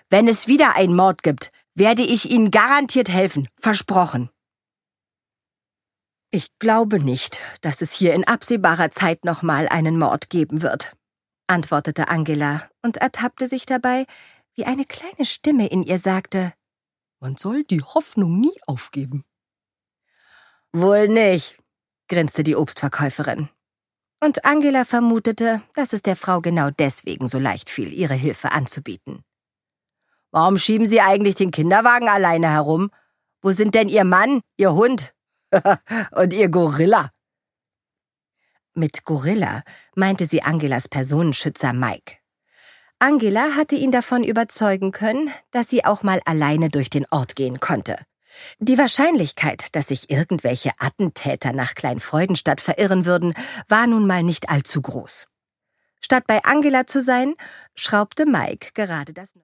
Wenn es wieder einen Mord gibt, werde ich Ihnen garantiert helfen. Versprochen. Ich glaube nicht, dass es hier in absehbarer Zeit nochmal einen Mord geben wird, antwortete Angela und ertappte sich dabei, wie eine kleine Stimme in ihr sagte: Man soll die Hoffnung nie aufgeben. Wohl nicht, grinste die Obstverkäuferin. Und Angela vermutete, dass es der Frau genau deswegen so leicht fiel, ihre Hilfe anzubieten. Warum schieben Sie eigentlich den Kinderwagen alleine herum? Wo sind denn Ihr Mann, Ihr Hund und Ihr Gorilla? Mit Gorilla meinte sie Angelas Personenschützer Mike. Angela hatte ihn davon überzeugen können, dass sie auch mal alleine durch den Ort gehen konnte. Die Wahrscheinlichkeit, dass sich irgendwelche Attentäter nach Kleinfreudenstadt verirren würden, war nun mal nicht allzu groß. Statt bei Angela zu sein, schraubte Mike gerade das